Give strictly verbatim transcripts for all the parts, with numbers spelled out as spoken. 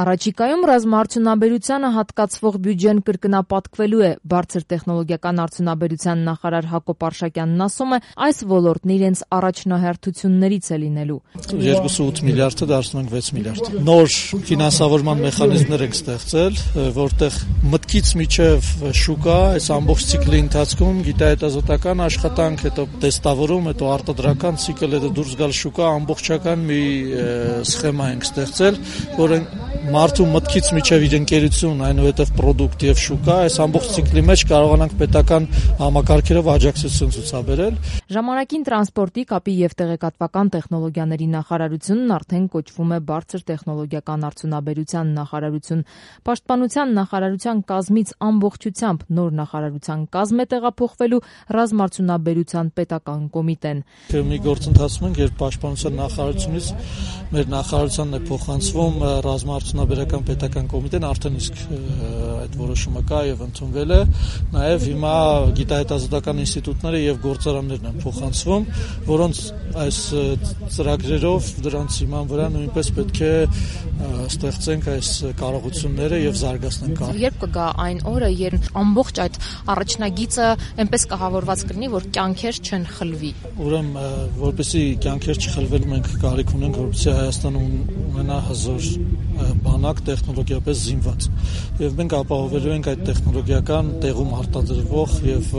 Առաջիկայում ռազմաարդյունաբերությանը հատկացվող բյուջեն կրկնապատկվելու է։ Բարձր տեխնոլոգիական արդյունաբերության նախարար Հակոբ Արշակյանն ասում է, այս ոլորտն իրենց առաջնահերթություններից է լինելու։ երկու կoma ութ միլիարդը դարձնում ենք վեց միլիարդ։ Նոր ֆինանսավորման մեխանիզմներ ենք ստեղծել, որտեղ մտքից մինչև շուկա, այս ամբողջ ցիկլի ընթացքում գիտահետազոտական աշխատանք, հետո տեստավորում, հետո արտադրական ցիկլ, հետո դուրս գալ շուկա, ամբողջական մի սխեմա ենք ստեղծել, որը մարդու մտքից միջև իր ընկերություն, այնուհետև պրոդուկտ եւ շուկա, այս ամբողջ ցիկլի մեջ կարողանանք պետական համակարգերով աջակցություն ցուցաբերել։ Ժամանակին տրանսպորտի, կապի եւ տեղեկատվական տեխնոլոգիաների նախարարությունն արդեն կոչվում է բարձր տեխնոլոգիական արդյունաբերության նախարարություն։ Պաշտպանության նախարարության կազմից ամբողջությամբ նոր նախարարության կազմ է տեղափոխվելու ռազմաարդյունաբերության պետական կոմիտեն։ Մի գործընթացում ենք, երբ պաշտպանության նախարարությունից մեր նախարարությանն է փոխանցվում ռազմաարդյունաբերական պետական կոմիտեն, արդեն իսկ այդ որոշումը կա եւ ընդունվել է, նաեւ հիմա գիտահետազոտական ինստիտուտները եւ գործարաններն են փոխանցվում, որոնց այս ծրագրերով դրանց հիման վրա նույնպես պետք է ստեղծենք այս կարողությունները եւ զարգացնենք։ Երբ կգա այն օրը, երբ ամբողջ այդ առաջնագիծը այնպես կահավորված կլինի, որ կյանքեր չեն խլվի։ Ուրեմն, որպեսզի կյանքեր չխլվելու մենք կարիք ունենք, որպեսզի Հայաստանը ունենա հզոր բանակ տեխնոլոգիապես զինված եւ մենք ապահովելու ենք այդ տեխնոլոգիական տեղում արտադրվող եւ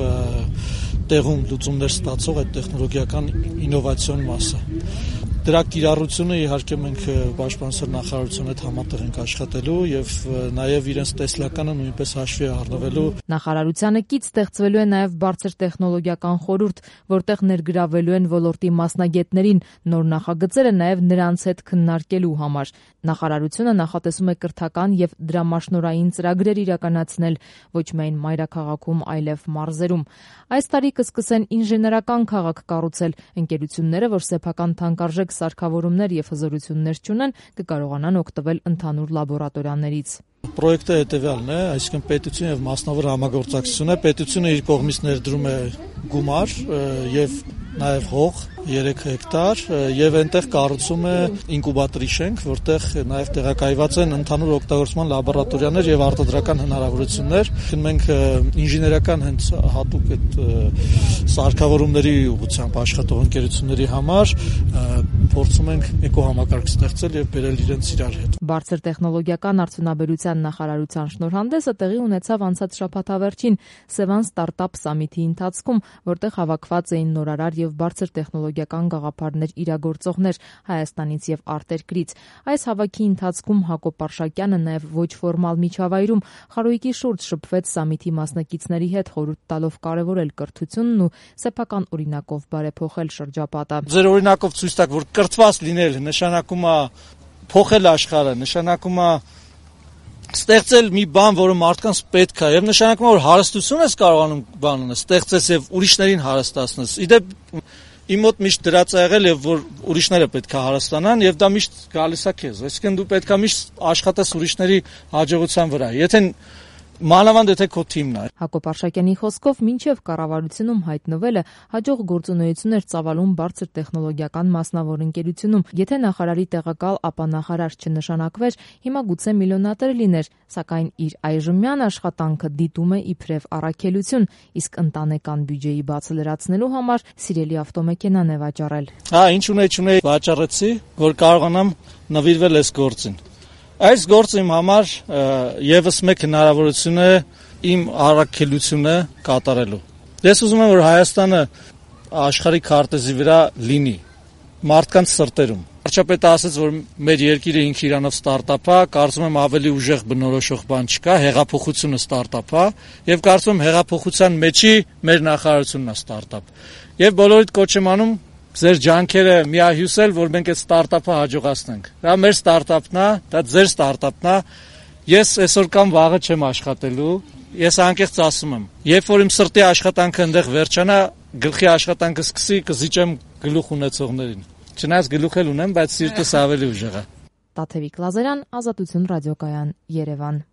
տեղում լուծումներ ստացող այդ տեխնոլոգիական ինովացիոն մասը։ Դրա կիրառությունը իհարկե մենք պաշտպանության նախարարության հետ համատեղ ենք աշխատելու եւ նաեւ իրենց տեսլականը նույնպես հաշվի առնվելու։ Նախարարությանը կից ստեղծվելու է նաեւ բարձր տեխնոլոգիական խորհուրդ, որտեղ ներգրավվելու են ոլորտի մասնագետներին, նոր նախագծերը նաեւ նրանց հետ քննարկելու համար։ Նախարարությունը նախատեսում է կրթական եւ դրամաշնորհային ծրագրեր իրականացնել ոչ միայն մայրաքաղաքում, այլև մարզերում։ Այս տարի կսկսեն ինժեներական քաղաք կառուցել ընկերությունները, որ սեփական թանկարժեք սարքավորումներ եւ հզորություններ չունեն, կկարողանան օգտվել ընդհանուր լաբորատորիաներից։ Պրոյեկտը հետևյալն է, այսինքն պետություն եւ մասնավոր համագործակցություն է, պետությունը իր կողմից ներդրում է գումար եւ նաև հող երեք հեկտար եւ այնտեղ կառուցում է ինկուբատորի շենք, որտեղ նաև տեղակայված են ընդհանուր օգտագործման լաբորատորիաներ եւ արտադրական հնարավորություններ։ Մենք ինժեներական հենց հատուկ այդ սարքավորումների ուղղությամբ աշխատող ընկերությունների համար փորձում ենք էկոհամակարգ ստեղծել եւ բերել իրենց իրար հետ։ Բարձր տեխնոլոգիական արդյունաբերության նախարարության շնորհանդեսը տեղի ունեցավ անցած շաբաթավերջին Սևան Ստարտափ Սամիթի ընթացքում, որտեղ հավաքված էին նորարար եւ բարձր տեխնոլոգիական գաղափարներ իրագործողներ Հայաստանից եւ արտերկրից։ Այս հավաքի ընթացքում Հակոբ Արշակյանը նաեւ ոչ ֆորմալ միջավայրում խարույկի շուրջ շփվեց սամիթի մասնակիցների հետ, խորհուրդ տալով կարևորել կրթությունն ու սեփական օրինակով բարեփոխել շրջապատը։ Ձեր օրինակով ցույց տաք, որ կրթված լինել նշանակում է փոխել աշխարհը, նշանակում է ստեղծել մի բան, որը մարդկանց պետք է, եւ նշանակում է, որ հարստություն ես կարողանում բանանը ստեղծես եւ ուրիշներին հարստացնես։ Իդեպ իմ մոտ միշտ դրած է եղել եւ որ ուրիշները պետք է հարստանան եւ դա միշտ գալիս է քեզ։ Այսինքն դու պետք է միշտ աշխատես ուրիշների հաջողության վրա։ Եթե մանավանդ եթե քո թիմն է։ Հակոբ Արշակյանի խոսքով մինչև կառավարությունում հայտնվելը հաջող գործունեություն էր ծավալում բարձր տեխնոլոգիական մասնավոր ընկերությունում։ Եթե նախարարի տեղակալ, ապա նախարար չնշանակվեր, հիմա գուցե միլիոնատեր լիներ, սակայն իր այժմյան աշխատանքը դիտում է իբրև առաքելություն, իսկ ընտանեկան բյուջեի բացը լրացնելու համար սիրելի ավտոմեքենան է վաճառել։ Հա, ինչ ունեի, չունեի, վաճառեցի, որ կարողանամ նվիրվել այս գործին։ Այս գործը իմ համար եւս մեկ հնարավորություն է իմ առաքելությունը կատարելու։ Ես ուզում եմ, որ Հայաստանը աշխարհի քարտեզի վրա լինի, մարդկանց սրտերում։ Վարչապետը ասաց, որ մեր երկիրը ինքը իրանով ստարտափ է, կարծում եմ ավելի ուժեղ բնորոշող բան չկա, հեղափոխությունը ստարտափ է, եւ կարծում եմ հեղափոխության մեջի մեր նախարարությունն է ստարտափ։ Եվ բոլորիդ կոչ եմ անում ձեր ջանքերը միահյուսել, որ մենք այդ ստարտափը հաջողացնենք։ Դա մեր ստարտափն է, դա ձեր ստարտափն է։ Ես այսօր կամ վաղը չեմ աշխատելու։ Ես անկեղծ ասում եմ, երբ որ իմ սրտի աշխատանքը այնտեղ վերջանա, գլխի աշխատանքը սկսի, կզիջեմ գլուխ ունեցողներին։ Չնայած գլուխ էլ ունեմ, բայց սիրտս ավելի ուժեղ է։ Տաթևիկ Լազարյան, Ազատություն ռադիոկայան, Երևան։